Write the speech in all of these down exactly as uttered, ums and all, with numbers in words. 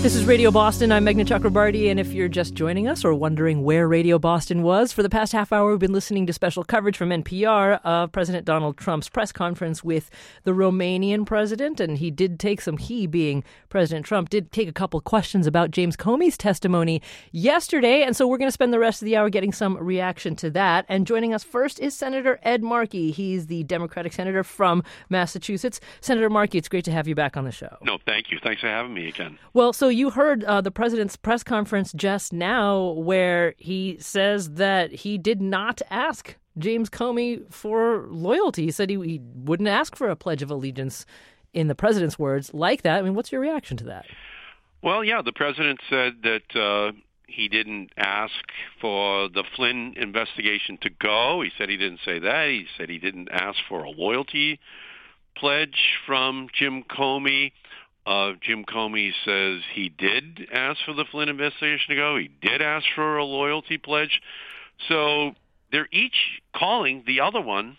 This is Radio Boston. I'm Meghna Chakrabarty, and if you're just joining us or wondering where Radio Boston was, for the past half hour we've been listening to special coverage from N P R of President Donald Trump's press conference with the Romanian president, and he did take some, he being President Trump, did take a couple questions about James Comey's testimony yesterday, and so we're going to spend the rest of the hour getting some reaction to that. And joining us first is Senator Ed Markey. He's the Democratic senator from Massachusetts. Senator Markey, it's great to have you back on the show. No, thank you. Thanks for having me again. Well, so you heard uh, the president's press conference just now where he says that he did not ask James Comey for loyalty. He said he, he wouldn't ask for a Pledge of Allegiance, in the president's words, like that. I mean, what's your reaction to that? Well, yeah, the president said that uh, he didn't ask for the Flynn investigation to go. He said he didn't say that. He said he didn't ask for a loyalty pledge from Jim Comey. Uh, Jim Comey says he did ask for the Flynn investigation to go. He did ask for a loyalty pledge. So they're each calling the other one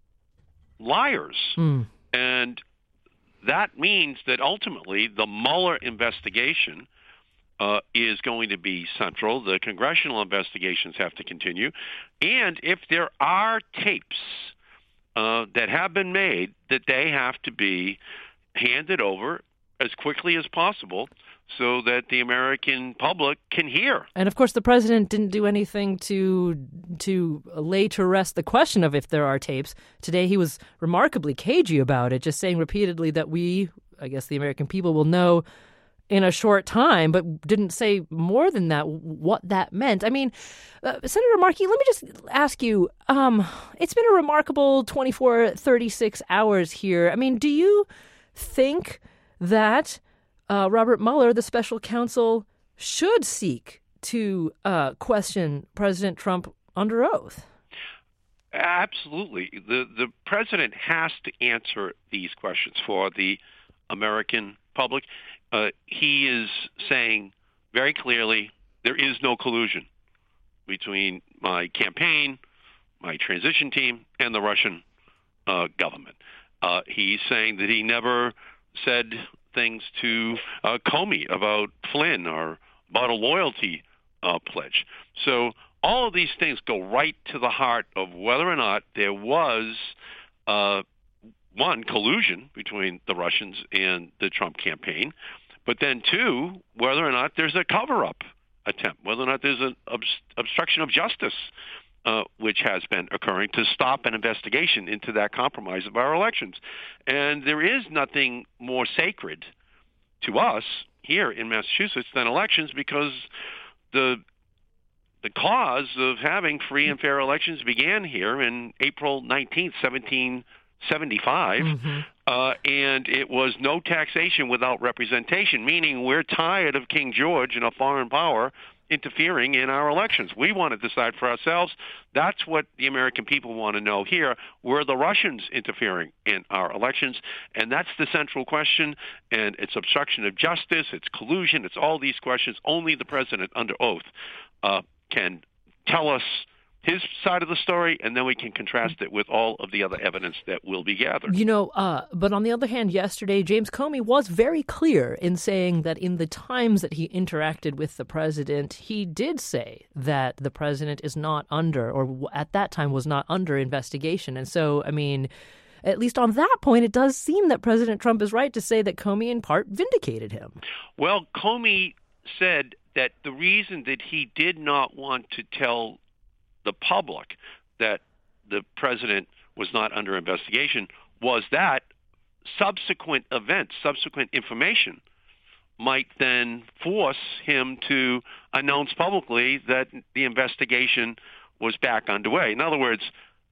liars. Mm. And that means that ultimately the Mueller investigation uh, is going to be central. The congressional investigations have to continue. And if there are tapes uh, that have been made, that they have to be handed over as quickly as possible so that the American public can hear. And of course, the president didn't do anything to to lay to rest the question of if there are tapes. Today, he was remarkably cagey about it, just saying repeatedly that we, I guess the American people, will know in a short time, but didn't say more than that what that meant. I mean, uh, Senator Markey, let me just ask you, um, it's been a remarkable twenty-four, thirty-six hours here. I mean, do you think that uh, Robert Mueller, the special counsel, should seek to uh, question President Trump under oath? Absolutely. The the president has to answer these questions for the American public. Uh, he is saying very clearly there is no collusion between my campaign, my transition team, and the Russian uh, government. Uh, he's saying that he never said things to uh, Comey about Flynn or about a loyalty uh, pledge. So all of these things go right to the heart of whether or not there was, uh, one, collusion between the Russians and the Trump campaign, but then, two, whether or not there's a cover-up attempt, whether or not there's an obst- obstruction of justice Uh, which has been occurring to stop an investigation into that compromise of our elections. And there is nothing more sacred to us here in Massachusetts than elections, because the the cause of having free and fair elections began here in April nineteenth, seventeen seventy-five, mm-hmm. uh, and it was no taxation without representation, meaning we're tired of King George and a foreign power interfering in our elections. We want to decide for ourselves. That's what the American people want to know here. Were the Russians interfering in our elections? And that's the central question. And it's obstruction of justice, it's collusion, it's all these questions. Only the president under oath uh, can tell us his side of the story, and then we can contrast it with all of the other evidence that will be gathered. You know, uh, but on the other hand, yesterday, James Comey was very clear in saying that in the times that he interacted with the president, he did say that the president is not under, or at that time was not under investigation. And so, I mean, at least on that point, it does seem that President Trump is right to say that Comey in part vindicated him. Well, Comey said that the reason that he did not want to tell the public that the president was not under investigation was that subsequent events, subsequent information might then force him to announce publicly that the investigation was back underway. In other words,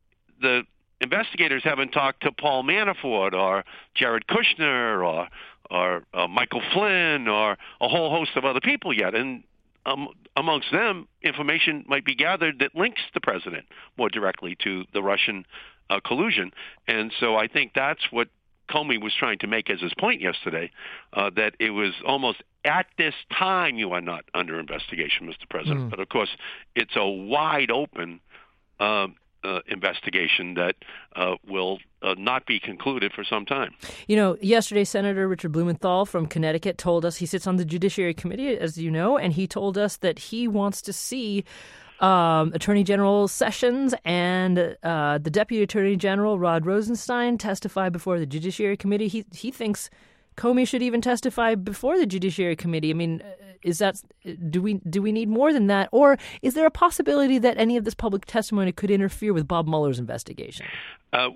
the investigators haven't talked to Paul Manafort or Jared Kushner or or uh, Michael Flynn or a whole host of other people yet, and Um, amongst them, information might be gathered that links the president more directly to the Russian uh, collusion. And so I think that's what Comey was trying to make as his point yesterday, uh, that it was almost at this time you are not under investigation, Mister President. Mm. But, of course, it's a wide open uh, uh, investigation that uh, will uh, not be concluded for some time. You know, yesterday, Senator Richard Blumenthal from Connecticut told us, he sits on the Judiciary Committee, as you know, and he told us that he wants to see um, Attorney General Sessions and uh, the Deputy Attorney General, Rod Rosenstein, testify before the Judiciary Committee. He he thinks Comey should even testify before the Judiciary Committee. I mean, is that do we do we need more than that, or is there a possibility that any of this public testimony could interfere with Bob Mueller's investigation? Uh,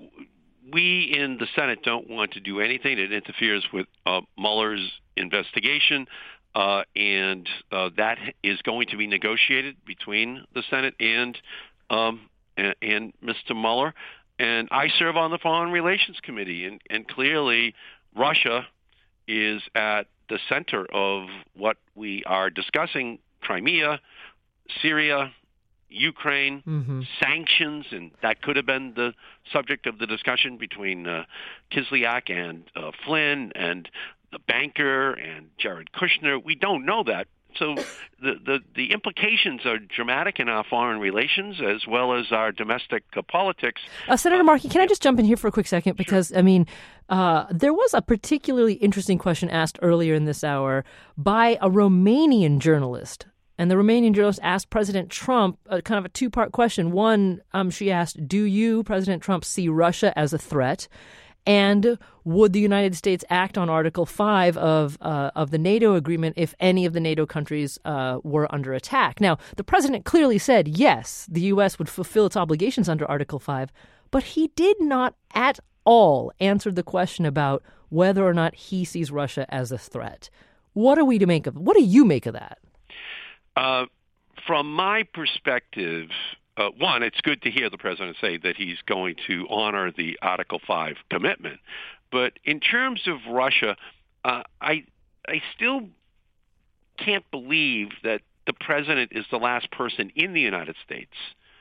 we in the Senate don't want to do anything that interferes with uh, Mueller's investigation, uh, and uh, that is going to be negotiated between the Senate and um, and, and Mister Mueller. And I serve on the Foreign Relations Committee, and, and clearly Russia is at the center of what we are discussing: Crimea, Syria, Ukraine, mm-hmm. sanctions, and that could have been the subject of the discussion between uh, Kislyak and uh, Flynn and the banker and Jared Kushner. We don't know that. So the, the, the implications are dramatic in our foreign relations as well as our domestic uh, politics. Uh, Senator Markey, can I just jump in here for a quick second? Because, sure. I mean, uh, there was a particularly interesting question asked earlier in this hour by a Romanian journalist. And the Romanian journalist asked President Trump uh, kind of a two-part question. One, um, she asked, do you, President Trump, see Russia as a threat? And would the United States act on Article five of uh, of the NATO agreement if any of the NATO countries uh, were under attack? Now, the president clearly said, yes, the U S would fulfill its obligations under Article five, but he did not at all answer the question about whether or not he sees Russia as a threat. What are we to make of What do you make of that? Uh, from my perspective, Uh, one, it's good to hear the president say that he's going to honor the Article five commitment. But in terms of Russia, uh, I I still can't believe that the president is the last person in the United States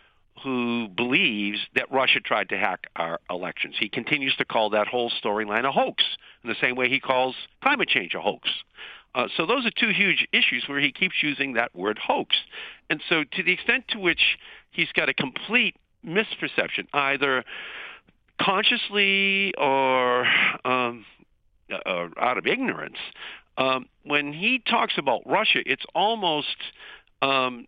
who believes that Russia tried to hack our elections. He continues to call that whole storyline a hoax in the same way he calls climate change a hoax. Uh, so those are two huge issues where he keeps using that word hoax. And so to the extent to which he's got a complete misperception, either consciously or, um, or out of ignorance, um, when he talks about Russia, it's almost um,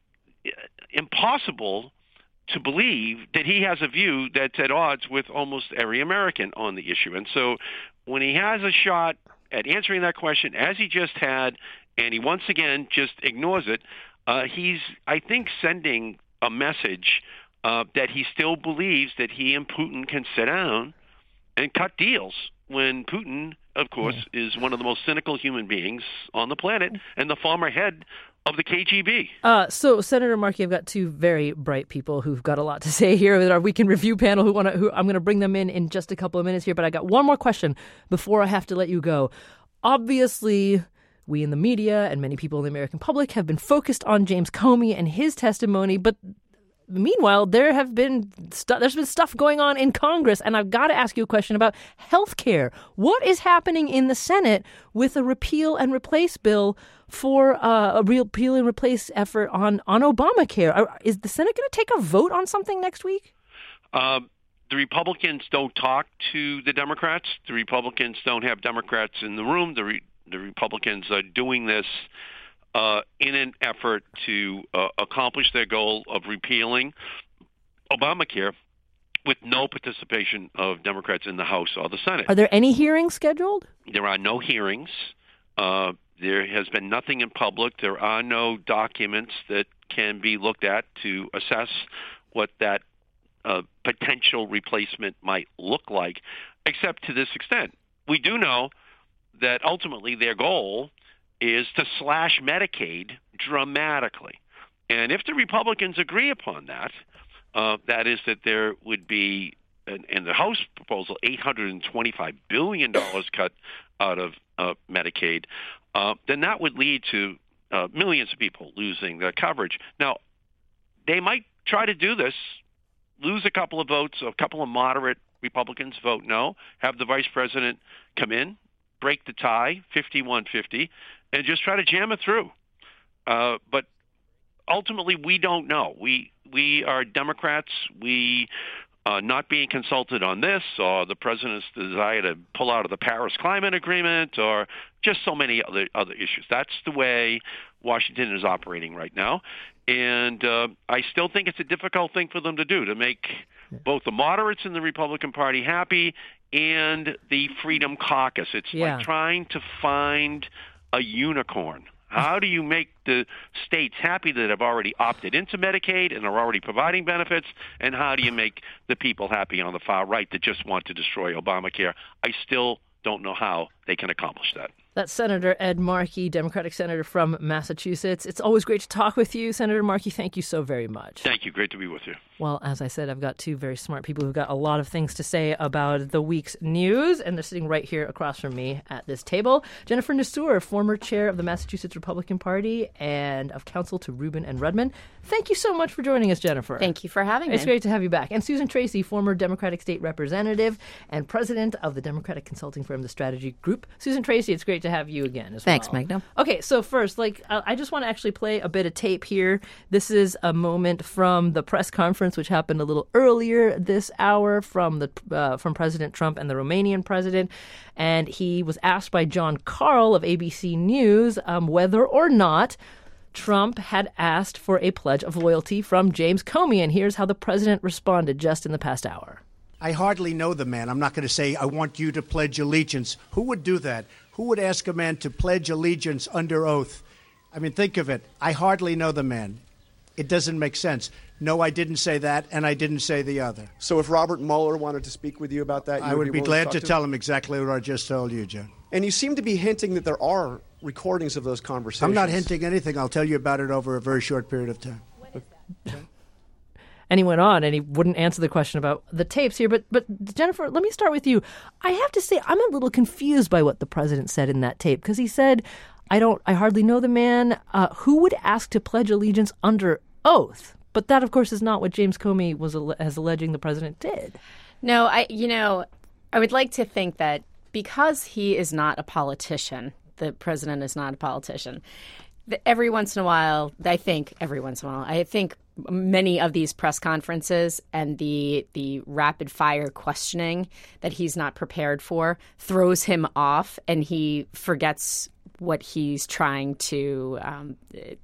impossible to believe that he has a view that's at odds with almost every American on the issue. And so when he has a shot at answering that question, as he just had, and he once again just ignores it, uh, he's, I think, sending a message uh, that he still believes that he and Putin can sit down and cut deals when Putin, of course, yeah. is one of the most cynical human beings on the planet and the former head of the K G B. Uh, so, Senator Markey, I've got two very bright people who've got a lot to say here with our Weekend Review panel. Who want to? Who I'm going to bring them in in just a couple of minutes here. But I got one more question before I have to let you go. Obviously, we in the media and many people in the American public have been focused on James Comey and his testimony, but meanwhile, there have been stu- there's been stuff going on in Congress, and I've got to ask you a question about health care. What is happening in the Senate with a repeal and replace bill for uh, a repeal and replace effort on, on Obamacare? Are, is the Senate going to take a vote on something next week? Um, the Republicans don't talk to the Democrats. The Republicans don't have Democrats in the room. The, re- the Republicans are doing this Uh, in an effort to uh, accomplish their goal of repealing Obamacare with no participation of Democrats in the House or the Senate. Are there any hearings scheduled? There are no hearings. Uh, there has been nothing in public. There are no documents that can be looked at to assess what that uh, potential replacement might look like, except to this extent. We do know that ultimately their goal is to slash Medicaid dramatically. And if the Republicans agree upon that, uh, that is that there would be, in, in the House proposal, eight hundred twenty-five billion dollars cut out of uh, Medicaid, uh, then that would lead to uh, millions of people losing their coverage. Now, they might try to do this, lose a couple of votes, a couple of moderate Republicans vote no, have the vice president come in, break the tie, fifty-one fifty, and just try to jam it through. Uh, but ultimately, we don't know. We we are Democrats. We uh, not being consulted on this, or the president's desire to pull out of the Paris Climate Agreement, or just so many other other issues. That's the way Washington is operating right now, and uh, I still think it's a difficult thing for them to do, to make both the moderates in the Republican Party happy and the Freedom Caucus. It's yeah. like trying to find a unicorn. How do you make the states happy that have already opted into Medicaid and are already providing benefits? And how do you make the people happy on the far right that just want to destroy Obamacare? I still don't know how they can accomplish that. That's Senator Ed Markey, Democratic Senator from Massachusetts. It's always great to talk with you, Senator Markey. Thank you so very much. Thank you. Great to be with you. Well, as I said, I've got two very smart people who've got a lot of things to say about the week's news, and they're sitting right here across from me at this table. Jennifer Nassour, former chair of the Massachusetts Republican Party and of counsel to Rubin and Rudman. Thank you so much for joining us, Jennifer. Thank you for having me. It's great to have you back. And Susan Tracy, former Democratic State Representative and president of the Democratic consulting firm, The Strategy Group. Susan Tracy, it's great to have you again as Thanks, well. Magna. Okay, so first, like, uh, I just want to actually play a bit of tape here. This is a moment from the press conference, which happened a little earlier this hour from the uh, from President Trump and the Romanian president. And he was asked by John Karl of A B C News um, whether or not Trump had asked for a pledge of loyalty from James Comey. And here's how the president responded just in the past hour. I hardly know the man. I'm not going to say, I want you to pledge allegiance. Who would do that? Who would ask a man to pledge allegiance under oath? I mean, think of it. I hardly know the man. It doesn't make sense. No, I didn't say that, and I didn't say the other. So if Robert Mueller wanted to speak with you about that, you I would be, be glad to, to tell him exactly what I just told you, John. And you seem to be hinting that there are recordings of those conversations. I'm not hinting anything. I'll tell you about it over a very short period of time. When is that? And he went on, and he wouldn't answer the question about the tapes here. But, but Jennifer, let me start with you. I have to say, I'm a little confused by what the president said in that tape, because he said, I don't, I hardly know the man. Uh, who would ask to pledge allegiance under oath? But that, of course, is not what James Comey was as alleging the president did. No, I, you know, I would like to think that because he is not a politician, the president is not a politician, that every once in a while, I think every once in a while, I think many of these press conferences and the the rapid fire questioning that he's not prepared for throws him off, and he forgets what he's trying to um,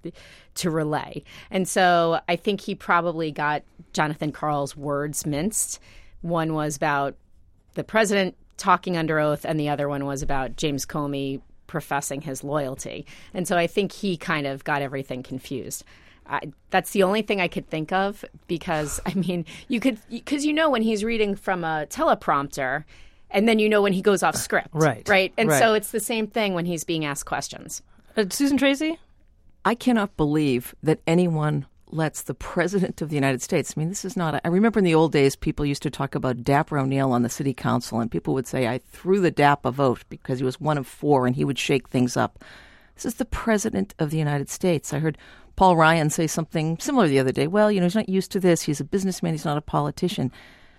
to relay. And so I think he probably got Jonathan Karl's words minced. One was about the president talking under oath, and the other one was about James Comey professing his loyalty. And so I think he kind of got everything confused. I, that's the only thing I could think of, because, I mean, you could, because you know when he's reading from a teleprompter, and then you know when he goes off script. Right. Right. And right. so it's the same thing when he's being asked questions. Uh, Susan Tracy? I cannot believe that anyone lets the president of the United States, I mean, this is not, a, I remember in the old days, people used to talk about Dapper O'Neill on the city council, and people would say, I threw the Dap a vote because he was one of four and he would shake things up. This is the president of the United States. I heard Paul Ryan say something similar the other day. Well, you know, he's not used to this. He's a businessman. He's not a politician.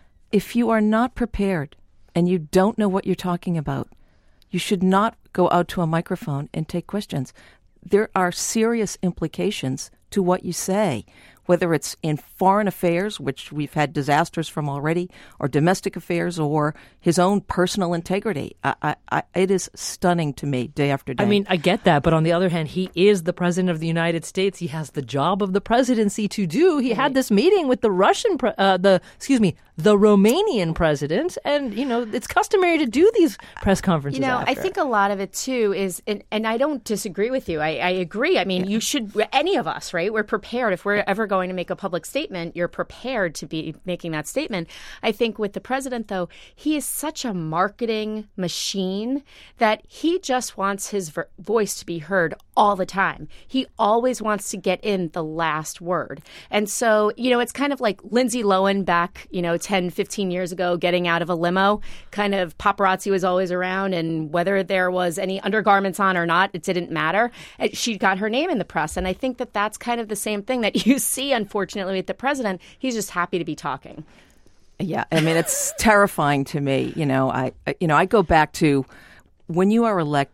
If you are not prepared and you don't know what you're talking about, you should not go out to a microphone and take questions. There are serious implications to what you say, whether it's in foreign affairs, which we've had disasters from already, or domestic affairs, or his own personal integrity. I, I, I, it is stunning to me day after day. I mean, I get that, but on the other hand, he is the president of the United States. He has the job of the presidency to do. He right. had this meeting with the Russian, pre- uh, the excuse me, the Romanian president, and you know it's customary to do these press conferences. You know, after. I think a lot of it too is, and, and I don't disagree with you. I, I agree. I mean, yeah. you should, any of us, right? We're prepared if we're ever going to make a public statement. You're prepared to be making that statement. I think with the president, though, he is such a marketing machine that he just wants his ver- voice to be heard all the time. He always wants to get in the last word. And so, you know, it's kind of like Lindsay Lohan back, you know, ten, fifteen years ago, getting out of a limo. Kind of paparazzi was always around, and whether there was any undergarments on or not, it didn't matter. She got her name in the press. And I think that that's kind of the same thing that you see, unfortunately, with the president. He's just happy to be talking. Yeah, I mean, it's terrifying to me. You know, I, you know, I go back to when you are elected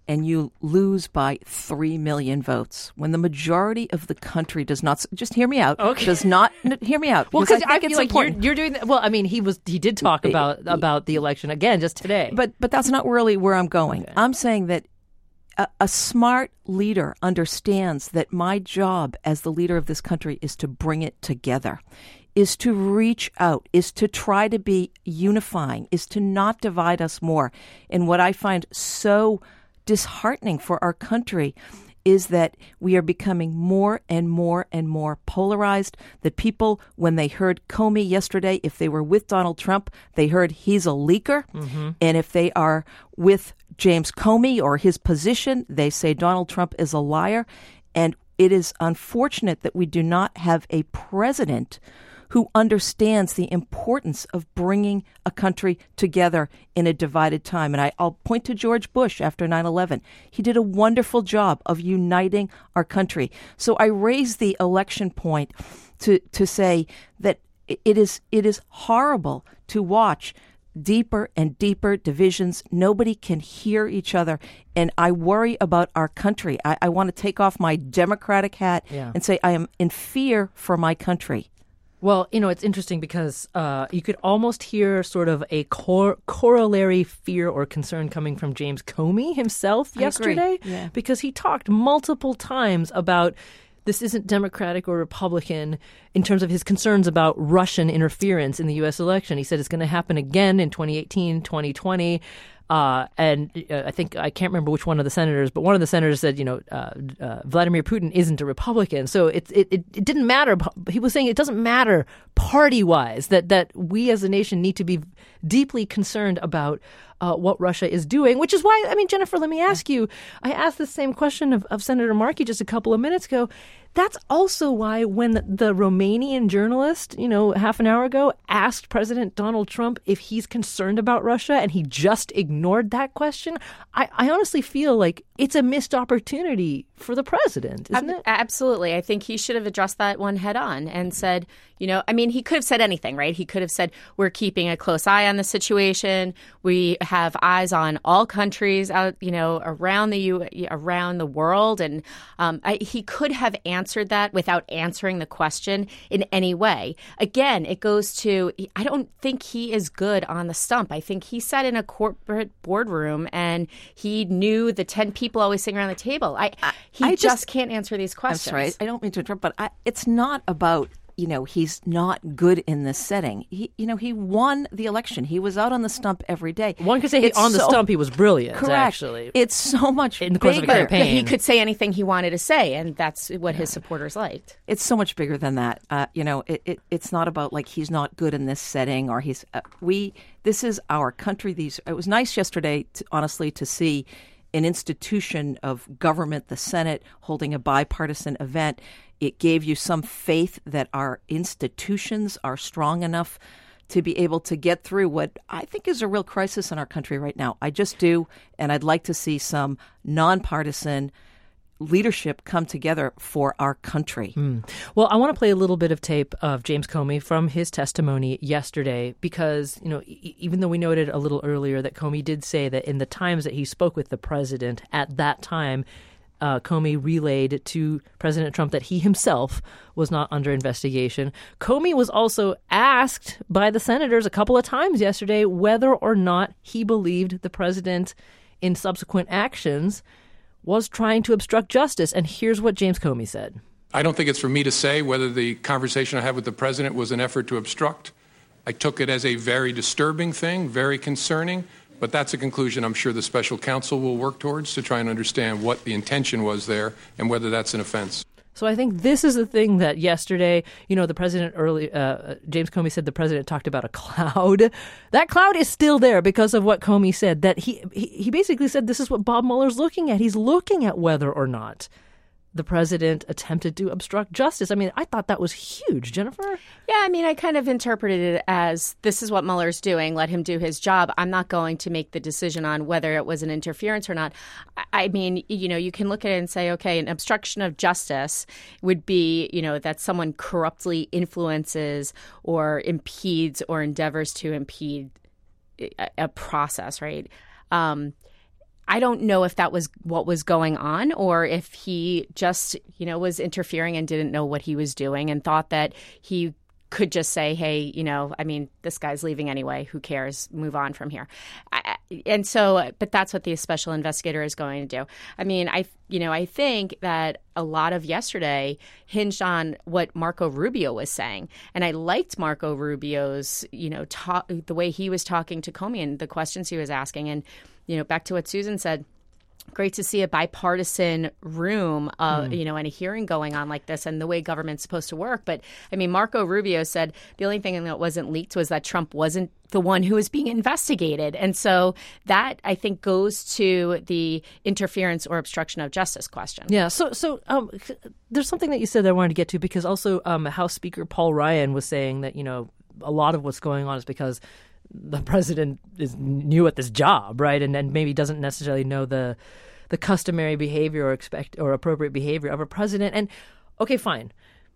and you lose by three million votes, when the majority of the country does not, just hear me out, Okay. does not, n- hear me out. Well, because because I, think feel it's like you're, important. you're doing that. Well, I mean, he was he did talk about about the election again just today. But but that's not really where I'm going. Okay. I'm saying that a, a smart leader understands that my job as the leader of this country is to bring it together, is to reach out, is to try to be unifying, is to not divide us more. And what I find so disheartening for our country is that we are becoming more and more and more polarized, that people, when they heard Comey yesterday, if they were with Donald Trump, they heard he's a leaker. Mm-hmm. And if they are with James Comey or his position, they say Donald Trump is a liar. And it is unfortunate that we do not have a president who understands the importance of bringing a country together in a divided time. And I, I'll point to George Bush after nine eleven. He did a wonderful job of uniting our country. So I raise the election point to, to say that it is it is horrible to watch deeper and deeper divisions. Nobody can hear each other. And I worry about our country. I, I want to take off my Democratic hat Yeah. and say I am in fear for my country. Well, you know, it's interesting because uh, you could almost hear sort of a cor- corollary fear or concern coming from James Comey himself I agree. yesterday, Yeah. because he talked multiple times about this isn't Democratic or Republican in terms of his concerns about Russian interference in the U S election. He said it's going to happen again in twenty eighteen, twenty twenty. Uh, and uh, I think, I can't remember which one of the senators, but one of the senators said, you know, uh, uh, Vladimir Putin isn't a Republican. So it, it, it, it didn't matter. He was saying it doesn't matter party-wise, that, that we as a nation need to be deeply concerned about uh, what Russia is doing, which is why, I mean, Jennifer, let me ask you, I asked the same question of, of Senator Markey just a couple of minutes ago. That's also why when the, the Romanian journalist, you know, half an hour ago asked President Donald Trump if he's concerned about Russia and he just ignored that question, I, I honestly feel like it's a missed opportunity for the president, isn't Ab- it? Absolutely. I think he should have addressed that one head on and said, you know, I mean, he could have said anything, right? He could have said, we're keeping a close eye on the situation. We have eyes on all countries out, you know, around the U- around the world. And um, I, he could have answered that without answering the question in any way. Again, it goes to, I don't think he is good on the stump. I think he sat in a corporate boardroom and he knew the ten people always sitting around the table. I, he I just, just- can't answer these questions. That's right. I don't mean to interrupt, but I, it's not about, you know, he's not good in this setting. He, you know, he won the election. He was out on the stump every day. One could say he, It's on the so- stump he was brilliant, Correct. actually. It's so much In the course of a bigger. campaign. He could say anything he wanted to say, and that's what his supporters liked. It's so much bigger than that. Uh, you know, it, it, it's not about like he's not good in this setting or he's uh, we. This is our country. These. It was nice yesterday, to, honestly, to see an institution of government, the Senate, holding a bipartisan event. It gave you some faith that our institutions are strong enough to be able to get through what I think is a real crisis in our country right now. I just do, and I'd like to see some nonpartisan leadership come together for our country. Mm. Well, I want to play a little bit of tape of James Comey from his testimony yesterday because, you know, e- even though we noted a little earlier that Comey did say that in the times that he spoke with the president at that time, uh, Comey relayed to President Trump that he himself was not under investigation. Comey was also asked by the senators a couple of times yesterday whether or not he believed the president in subsequent actions was trying to obstruct justice. And here's what James Comey said. I don't think it's for me to say whether the conversation I had with the president was an effort to obstruct. I took it as a very disturbing thing, very concerning, but that's a conclusion I'm sure the special counsel will work towards to try and understand what the intention was there and whether that's an offense. So I think this is the thing that yesterday, you know, the president early, uh, James Comey said the president talked about a cloud. That cloud is still there because of what Comey said, that he, he, he basically said this is what Bob Mueller's looking at. He's looking at whether or not the president attempted to obstruct justice. I mean, I thought that was huge, Jennifer. Yeah, I mean, I kind of interpreted it as this is what Mueller's doing. Let him do his job. I'm not going to make the decision on whether it was an interference or not. I, I mean, you know, you can look at it and say, okay, an obstruction of justice would be, you know, that someone corruptly influences or impedes or endeavors to impede a, a process, right? Um I don't know if that was what was going on or if he just, you know, was interfering and didn't know what he was doing and thought that he could just say, hey, you know, I mean, this guy's leaving anyway. Who cares? Move on from here. I, and so, but that's what the special investigator is going to do. I mean, I, you know, I think that a lot of yesterday hinged on what Marco Rubio was saying. And I liked Marco Rubio's, you know, talk, the way he was talking to Comey and the questions he was asking. And, you know, back to what Susan said, great to see a bipartisan room, uh, mm. you know, and a hearing going on like this and the way government's supposed to work. But, I mean, Marco Rubio said the only thing that wasn't leaked was that Trump wasn't the one who was being investigated. And so that, I think, goes to the interference or obstruction of justice question. Yeah. So so um, there's something that you said that I wanted to get to, because also um, House Speaker Paul Ryan was saying that, you know, a lot of what's going on is because the president is new at this job, right? And then maybe doesn't necessarily know the the customary behavior or expect or appropriate behavior of a president. And okay, fine.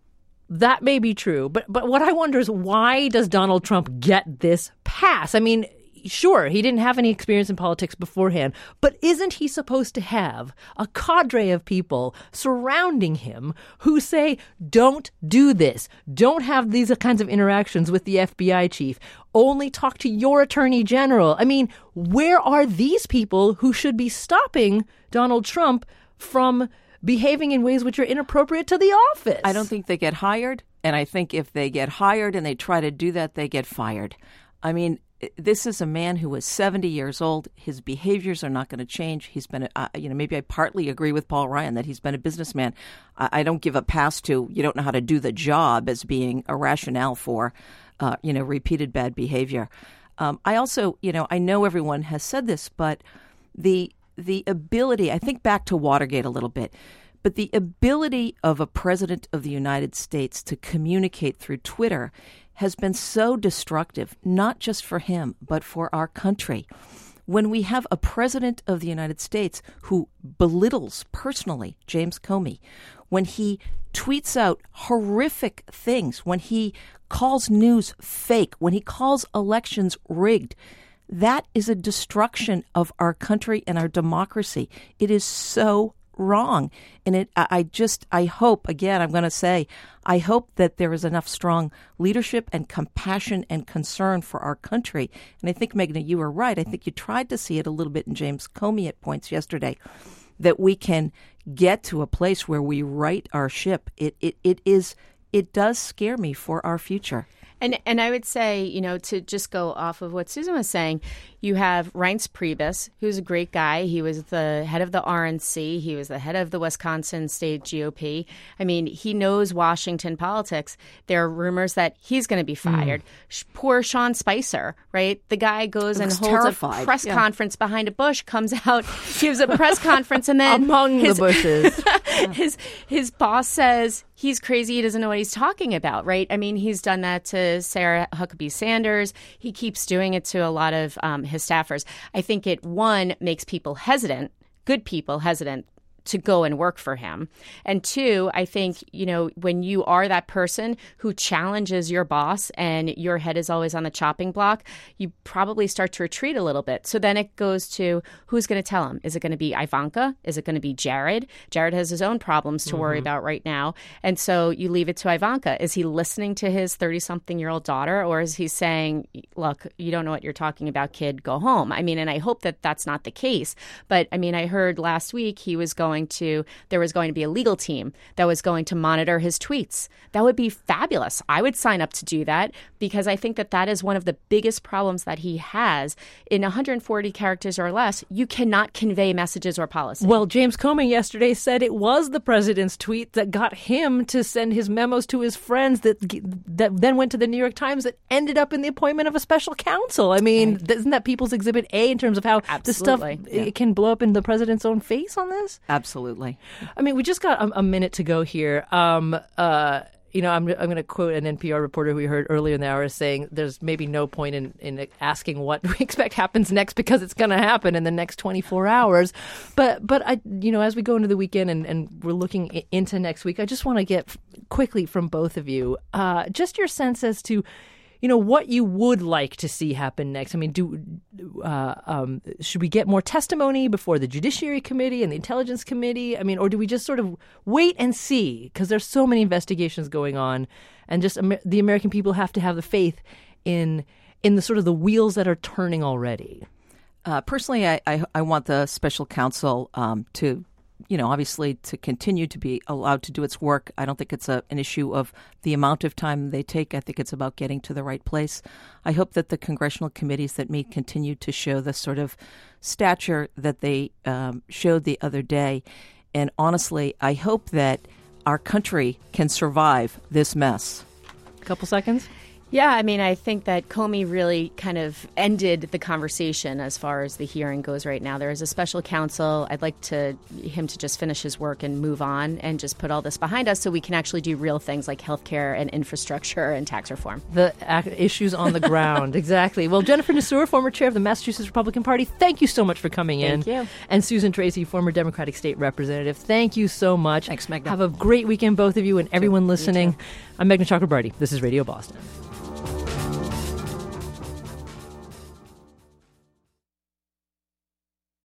That may be true. But but what I wonder is, why does Donald Trump get this pass? I mean, sure, he didn't have any experience in politics beforehand, but isn't he supposed to have a cadre of people surrounding him who say, don't do this, don't have these kinds of interactions with the F B I chief, only talk to your attorney general? I mean, where are these people who should be stopping Donald Trump from behaving in ways which are inappropriate to the office? I don't think they get hired, and I think if they get hired and they try to do that, they get fired. I mean, this is a man who is seventy years old. His behaviors are not going to change. He's been, uh, you know, maybe I partly agree with Paul Ryan that he's been a businessman. I, I don't give a pass to you don't know how to do the job as being a rationale for, uh, you know, repeated bad behavior. Um, I also, you know, I know everyone has said this, but the the ability, I think back to Watergate a little bit, but the ability of a president of the United States to communicate through Twitter has been so destructive, not just for him, but for our country. When we have a president of the United States who belittles personally James Comey, when he tweets out horrific things, when he calls news fake, when he calls elections rigged, that is a destruction of our country and our democracy. It is so wrong. And it, I just, I hope, again, I'm going to say, I hope that there is enough strong leadership and compassion and concern for our country. And I think, Meghna, you were right. I think you tried to see it a little bit in James Comey at points yesterday, that we can get to a place where we right our ship. It, it, it is, it does scare me for our future. And and I would say, you know, to just go off of what Susan was saying, you have Reince Priebus, who's a great guy. He was the head of the R N C. He was the head of the Wisconsin State G O P. I mean, he knows Washington politics. There are rumors that he's going to be fired. Mm. Poor Sean Spicer, right? The guy goes and holds terrified. a press yeah. conference behind a bush, comes out, gives a press conference, and then among his, the bushes, his his boss says he's crazy. He doesn't know what he's talking about, right? I mean, he's done that to Sarah Huckabee Sanders. He keeps doing it to a lot of um, his staffers. I think it, one, makes people hesitant, good people hesitant, to go and work for him. And two, I think, you know, when you are that person who challenges your boss and your head is always on the chopping block, you probably start to retreat a little bit. So then it goes to who's going to tell him? Is it going to be Ivanka? Is it going to be Jared? Jared has his own problems to mm-hmm. worry about right now. And so you leave it to Ivanka. Is he listening to his thirty-something-year-old daughter, or is he saying, look, you don't know what you're talking about, kid, go home? I mean, and I hope that that's not the case. But I mean, I heard last week he was going to, there was going to be a legal team that was going to monitor his tweets. That would be fabulous. I would sign up to do that, because I think that that is one of the biggest problems that he has. In one hundred forty characters or less, you cannot convey messages or policy. Well, James Comey yesterday said it was the president's tweet that got him to send his memos to his friends that that then went to the New York Times that ended up in the appointment of a special counsel. I mean, right. Isn't that People's Exhibit A in terms of how Absolutely. this stuff yeah. it can blow up in the president's own face on this? Absolutely. I mean, we just got a, a minute to go here. Um, uh, you know, I'm, I'm going to quote an N P R reporter we heard earlier in the hour saying there's maybe no point in, in asking what we expect happens next, because it's going to happen in the next twenty-four hours. But, but I, you know, as we go into the weekend and, and we're looking into next week, I just want to get quickly from both of you uh, just your sense as to, you know, what you would like to see happen next. I mean, do uh, um, should we get more testimony before the Judiciary Committee and the Intelligence Committee? I mean, or do we just sort of wait and see? Because there's so many investigations going on, and just Amer- the American people have to have the faith in in the sort of the wheels that are turning already. Uh, personally, I, I I want the special counsel um, to, you know, obviously to continue to be allowed to do its work. I don't think it's a, an issue of the amount of time they take. I think it's about getting to the right place. I hope that the congressional committees that meet continue to show the sort of stature that they um, showed the other day. And honestly, I hope that our country can survive this mess. A couple seconds. Yeah, I mean, I think that Comey really kind of ended the conversation as far as the hearing goes right now. There is a special counsel. I'd like to him to just finish his work and move on and just put all this behind us so we can actually do real things like healthcare and infrastructure and tax reform. The ac- issues on the ground, exactly. Well, Jennifer Nassour, former chair of the Massachusetts Republican Party, thank you so much for coming in. Thank you. And Susan Tracy, former Democratic State Representative, thank you so much. Thanks, Meghna. Have a great weekend, both of you, and everyone listening. I'm Meghna Chakrabarty. This is Radio Boston.